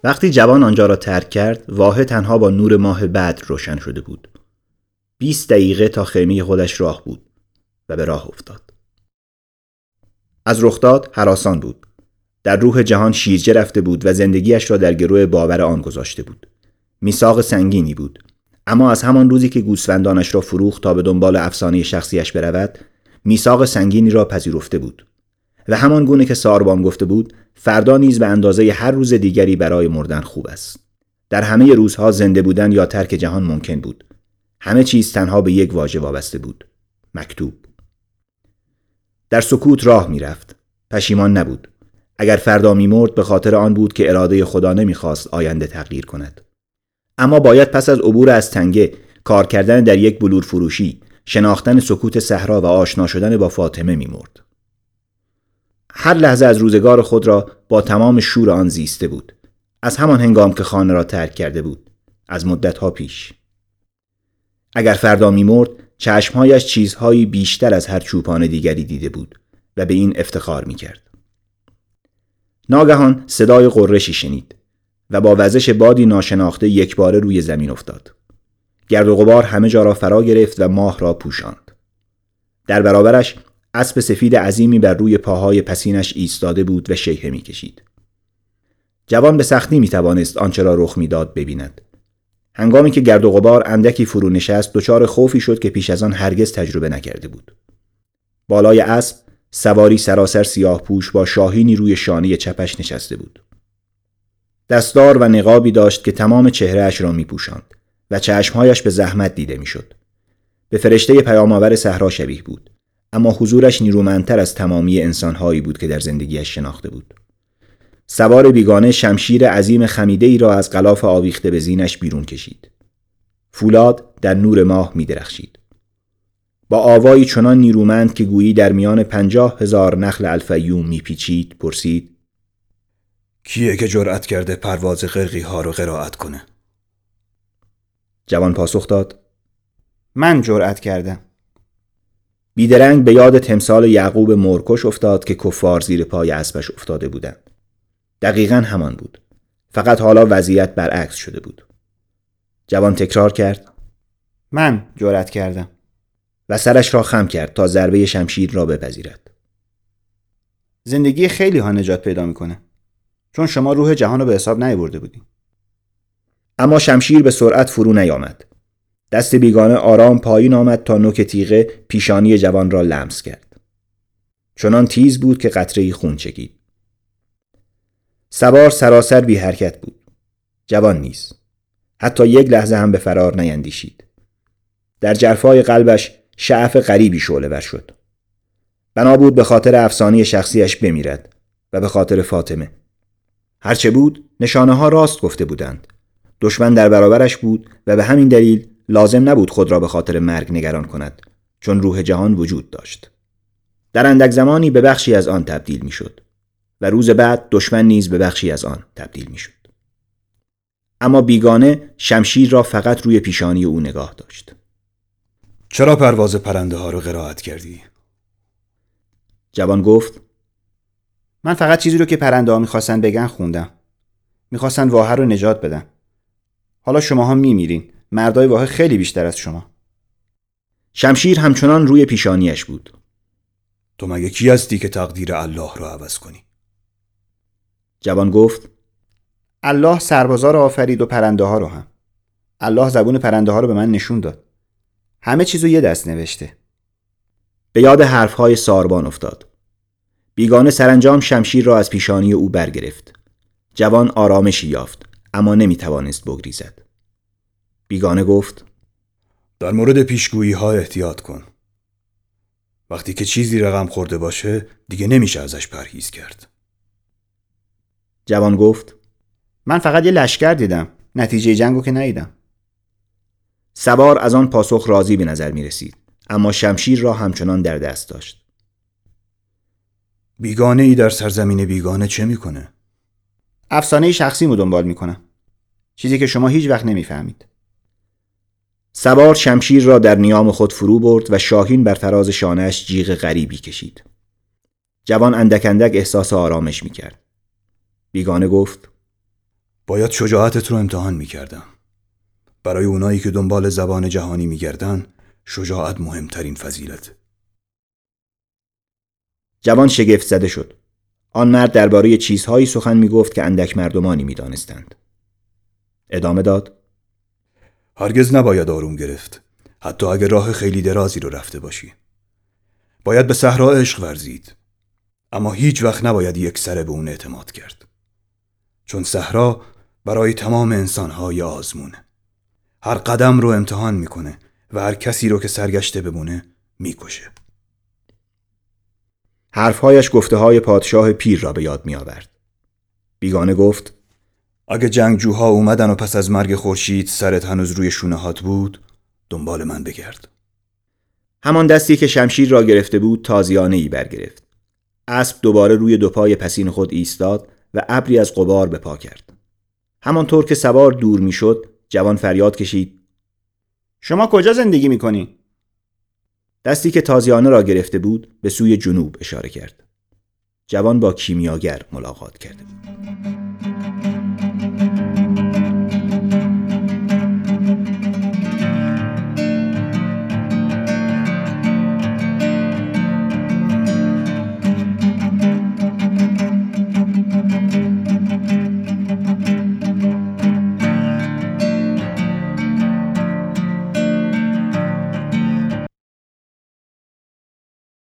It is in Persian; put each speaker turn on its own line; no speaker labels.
وقتی جوان آنجا را ترک کرد، واحه تنها با نور ماه بدر روشن شده بود. 20 دقیقه تا خیمه خودش راه بود و به راه افتاد. از رخداد هراسان بود. در روح جهان شیرجه رفته بود و زندگیش را در گرو باور آن گذاشته بود. میثاق سنگینی بود، اما از همان روزی که گوسفندانش را فروخت تا به دنبال افسانه شخصیش برود، میثاق سنگینی را پذیرفته بود و همان گونه که ساربان گفته بود، فردا نیز به اندازه هر روز دیگری برای مردن خوب است. در همه روزها زنده بودن یا ترک جهان ممکن بود. همه چیز تنها به یک واژه وابسته بود: مکتوب. در سکوت راه می رفت. پشیمان نبود. اگر فردا می مرد به خاطر آن بود که اراده خدا نمی خواست آینده تغییر کند. اما باید پس از عبور از تنگه، کار کردن در یک بلور فروشی، شناختن سکوت صحرا و آشنا شدن با فاطمه می مرد. هر لحظه از روزگار خود را با تمام شور آن زیسته بود. از همان هنگام که خانه را ترک کرده بود. از مدتها پیش. اگر فردا می مرد، چشمهایش چیزهایی بیشتر از هر چوپان دیگری دیده بود و به این افتخار می کرد. ناگهان صدای غرشی شنید و با وزش بادی ناشناخته یکباره روی زمین افتاد. گرد و غبار همه جا را فرا گرفت و ماه را پوشاند. در برابرش اسب سفید عظیمی بر روی پاهای پسینش ایستاده بود و شیهه می کشید. جوان به سختی می توانست آنچه را رخ می داد ببیند. هنگامی که گرد و غبار اندکی فرو نشست، دچار خوفی شد که پیش از آن هرگز تجربه نکرده بود. بالای اسب سواری سراسر سیاه پوش با شاهینی روی شانه چپش نشسته بود. دستار و نقابی داشت که تمام چهرهش را می پوشاند و چشمهایش به زحمت دیده می شد. به فرشته پیام‌آور صحرا شبیه بود، اما حضورش نیرومندتر از تمامی انسانهایی بود که در زندگیش شناخته بود. سوار بیگانه شمشیر عظیم خمیده ای را از غلاف آویخته به زینش بیرون کشید. فولاد در نور ماه می درخشید. با آوایی چنان نیرومند که گویی در میان 50,000 نخل الفیوم می پیچید، پرسید:
کیه که جرأت کرده پرواز غرقی ها رو قرائت کنه؟
جوان پاسخ داد:
من جرأت کردم.
بیدرنگ به یاد تمثال یعقوب مرکش افتاد که کفار زیر پای اسبش افتاده بودند. دقیقاً همان بود. فقط حالا وضعیت برعکس شده بود. جوان تکرار کرد:
من جرأت کردم.
و سرش را خم کرد تا ضربه شمشیر را بپذیرد.
زندگی خیلی ها نجات پیدا میکنه، چون شما روح جهان رو به حساب نیاورده بودی.
اما شمشیر به سرعت فرو نیامد. دست بیگانه آرام پایین آمد تا نوک تیغه پیشانی جوان را لمس کرد. چنان تیز بود که قطره‌ای خون چکید. سوار سراسر بی حرکت بود. جوان نیز. حتی یک لحظه هم به فرار نیندیشید. در جرفای قلبش شعف غریبی شعله‌ور شد. بنا بود به خاطر افسانه شخصیش بمیرد و به خاطر فاطمه. هرچه بود نشانه ها راست گفته بودند. دشمن در برابرش بود و به همین دلیل لازم نبود خود را به خاطر مرگ نگران کند، چون روح جهان وجود داشت. در اندک زمانی به بخشی از آن تبدیل می شد و روز بعد دشمن نیز به بخشی از آن تبدیل می شد. اما بیگانه شمشیر را فقط روی پیشانی او نگاه داشت.
چرا پرواز پرنده ها رو قرائت کردی؟
جوان گفت:
من فقط چیزی رو که پرنده ها میخواستن بگن خوندم. میخواستن واحه رو نجات بدن. حالا شماها میمیرین. مردای واحه خیلی بیشتر از شما.
شمشیر همچنان روی پیشانیش بود.
تو مگه کی هستی که تقدیر الله رو عوض کنی؟
جوان گفت:
الله سربازا رو آفرید و پرنده ها رو هم. الله زبون پرنده ها رو به من نشون داد. همه چیزو یه دست نوشته.
به یاد حرفهای ساربان افتاد. بیگانه سرانجام شمشیر را از پیشانی او برگرفت. جوان آرامشی یافت، اما نمیتوانست بگریزد. بیگانه گفت:
در مورد پیشگویی ها احتیاط کن. وقتی که چیزی رقم خورده باشه دیگه نمیشه ازش پرهیز کرد.
جوان گفت:
من فقط یه لشکر دیدم. نتیجه جنگو که ندیدم.
سوار از آن پاسخ راضی به نظر می رسید، اما شمشیر را همچنان در دست داشت.
بیگانه ای در سرزمین بیگانه چه میکنه؟
افسانه شخصیمو دنبال میکنم. چیزی که شما هیچ وقت نمیفهمید.
سوار شمشیر را در نیام خود فرو برد و شاهین بر فراز شانه‌اش جیغ غریبی کشید. جوان اندک اندک احساس آرامش میکرد. بیگانه گفت:
باید شجاعتت رو امتحان میکردم. برای اونایی که دنبال زبان جهانی میگردن شجاعت مهمترین فضیلت.
جوان شگفت زده شد. آن مرد درباره چیزهایی سخن میگفت که اندک مردمانی میدانستند. ادامه داد:
هرگز نباید آروم گرفت، حتی اگر راه خیلی درازی رو رفته باشی. باید به صحرا عشق ورزید، اما هیچ وقت نباید یک سره به اون اعتماد کرد. چون صحرا برای تمام انسان‌ها یه آزمونه. هر قدم رو امتحان میکنه و هر کسی رو که سرگشته بمونه میکشه.
حرفهایش گفته‌های پادشاه پیر را به یاد می‌آورد. بیگانه گفت:
اگه جنگجوها اومدن و پس از مرگ خورشید سرت هنوز روی شونه‌هات بود، دنبال من بگرد.
همان دستی که شمشیر را گرفته بود تازیانه‌ای برگرفت. اسب دوباره روی دو پای پسین خود ایستاد و ابری از غبار به پا کرد. همانطور که سوار دور میشد، جوان فریاد کشید:
شما کجا زندگی میکنی؟
دستی که تازیانه را گرفته بود به سوی جنوب اشاره کرد. جوان با کیمیاگر ملاقات کرده بود.